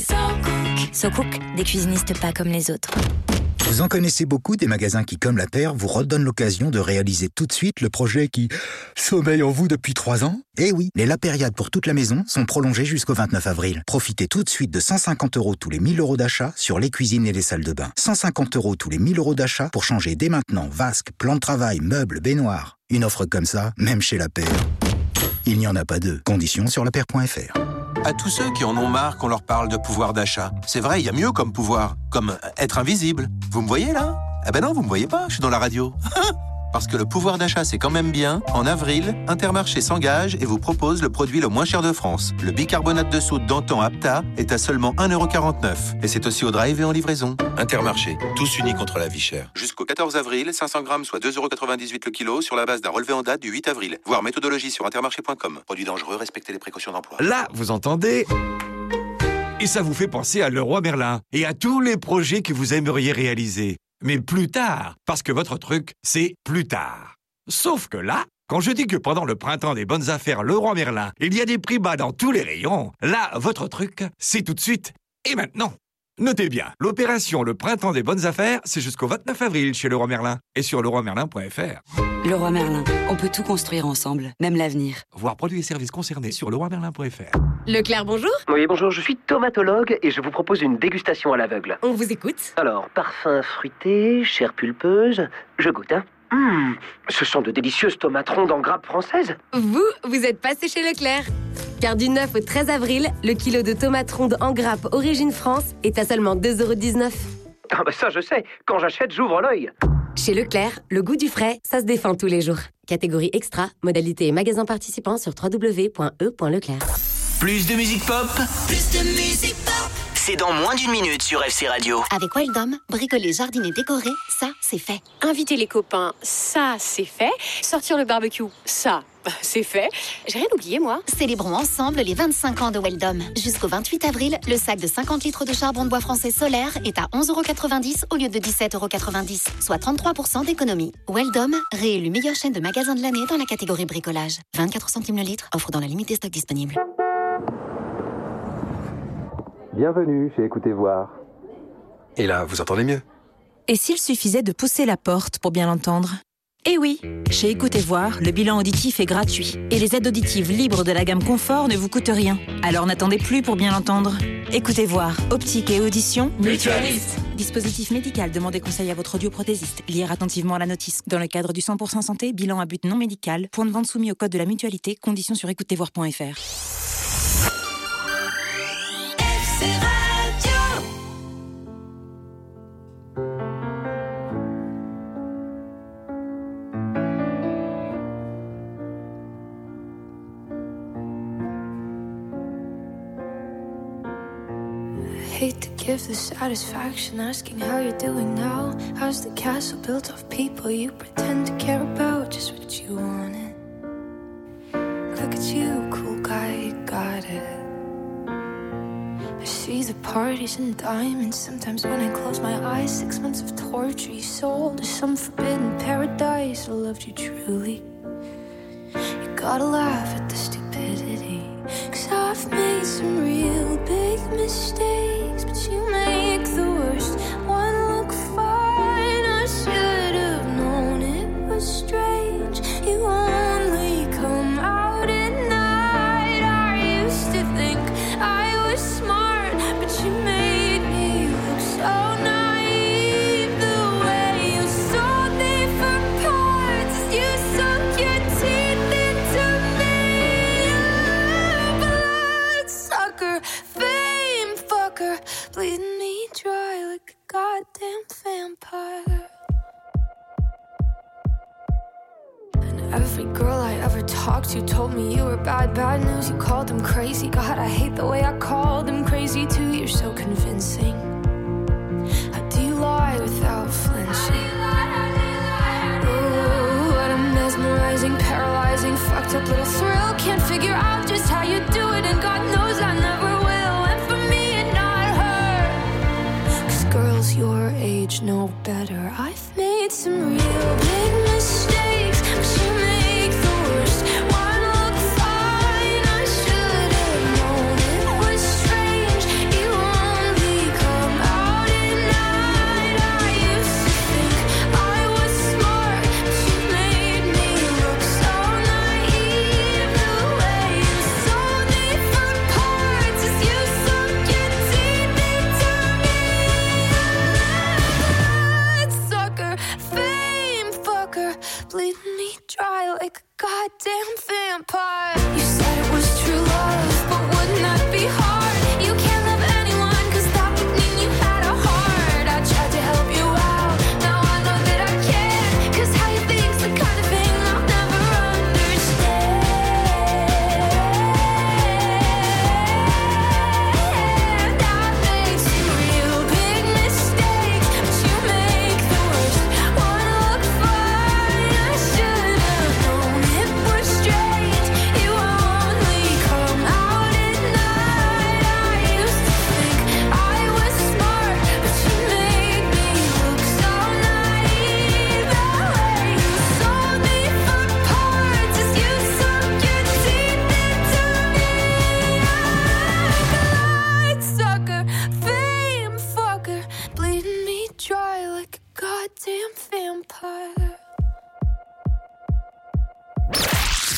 SoCook, des cuisinistes pas comme les autres. Vous en connaissez beaucoup des magasins qui, comme la Paire, vous redonnent l'occasion de réaliser tout de suite le projet qui sommeille en vous depuis 3 ans? Eh oui, les Lapériades pour toute la maison sont prolongées jusqu'au 29 avril. Profitez tout de suite de 150 € tous les 1000 € d'achat sur les cuisines et les salles de bain. 150 € tous les 1000 € d'achat pour changer dès maintenant vasque, plan de travail, meubles, baignoires. Une offre comme ça, même chez la Paire, il n'y en a pas deux. Conditions sur lapaire.fr. À tous ceux qui en ont marre qu'on leur parle de pouvoir d'achat. C'est vrai, il y a mieux comme pouvoir, comme être invisible. Vous me voyez là? Eh ben non, vous me voyez pas, je suis dans la radio. Parce que le pouvoir d'achat, c'est quand même bien. En avril, Intermarché s'engage et vous propose le produit le moins cher de France. Le bicarbonate de soude Dantan Apta est à seulement 1,49 €. Et c'est aussi au drive et en livraison. Intermarché, tous unis contre la vie chère. Jusqu'au 14 avril, 500 grammes, soit 2,98 € le kilo, sur la base d'un relevé en date du 8 avril. Voir méthodologie sur intermarché.com. Produit dangereux, respectez les précautions d'emploi. Là, vous entendez? Et ça vous fait penser à Leroy Merlin et à tous les projets que vous aimeriez réaliser. Mais plus tard, parce que votre truc, c'est plus tard. Sauf que là, quand je dis que pendant le printemps des bonnes affaires Leroy Merlin, il y a des prix bas dans tous les rayons, là, votre truc, c'est tout de suite et maintenant. Notez bien, l'opération Le Printemps des bonnes affaires, c'est jusqu'au 29 avril chez Leroy Merlin et sur leroymerlin.fr. Leroy Merlin, on peut tout construire ensemble, même l'avenir. Voir produits et services concernés sur leroymerlin.fr. Leclerc, bonjour. Oui, bonjour, je suis tomatologue et je vous propose une dégustation à l'aveugle. On vous écoute. Alors, parfum fruité, chair pulpeuse, je goûte, hein. Ce sont de délicieuses tomates rondes en grappe française. Vous êtes passé chez Leclerc. Car du 9 au 13 avril, le kilo de tomates rondes en grappe Origine France est à seulement 2,19 €. Ah bah ça je sais, quand j'achète, j'ouvre l'œil. Chez Leclerc, le goût du frais, ça se défend tous les jours. Catégorie extra, modalité et magasin participant sur www.e.leclerc. Plus de musique pop, Plus de musique pop. C'est dans moins d'une minute sur FC Radio. Avec Weldom, bricoler, jardiner, décorer, ça, c'est fait. Inviter les copains, ça, c'est fait. Sortir le barbecue, ça, c'est fait. J'ai rien oublié, moi. Célébrons ensemble les 25 ans de Weldom. Jusqu'au 28 avril, le sac de 50 litres de charbon de bois français solaire est à 11,90€ au lieu de 17,90€, soit 33% d'économie. Weldom, réélu meilleure chaîne de magasins de l'année dans la catégorie bricolage. 24 centimes le litre, offre dans la limite des stocks disponibles. Bienvenue chez Écoutez Voir. Et là, vous entendez mieux? Et s'il suffisait de pousser la porte pour bien l'entendre? Eh oui, chez Écoutez Voir, le bilan auditif est gratuit. Et les aides auditives libres de la gamme Confort ne vous coûtent rien. Alors n'attendez plus pour bien l'entendre. Écoutez Voir, optique et audition mutualiste. Dispositif médical, demandez conseil à votre audioprothésiste. Lire attentivement la notice. Dans le cadre du 100% santé, bilan à but non médical. Point de vente soumis au code de la mutualité. Conditions sur écoutezvoir.fr. Hate to give the satisfaction asking how you're doing now. How's the castle built of people you pretend to care about? Just what you wanted. Look at you, cool guy, you got it. I see the parties and diamonds. Sometimes when I close my eyes, 6 months of torture you sold to some forbidden paradise. I loved you truly. You gotta laugh at the stupidity, 'cause I've made some real big mistakes, but you make the worst one look fine. I should have known it was strange. You only come out at night. I used to think I was smart, but you made me look so naive. The way you sold me for parts, you sunk your teeth into me. Bloodsucker, fame fucker, bleeding me dry like a goddamn vampire. And every girl I ever talked to told me you were bad, bad news. You called them crazy. God, I hate the way I called them crazy too. You're so convincing. How do you lie without flinching? Ooh, what a mesmerizing, paralyzing, fucked up little thrill. Can't figure out just how you do it, and God knows I never will. And for me and not her, 'cause girls your age know better. I've made some real big mistakes.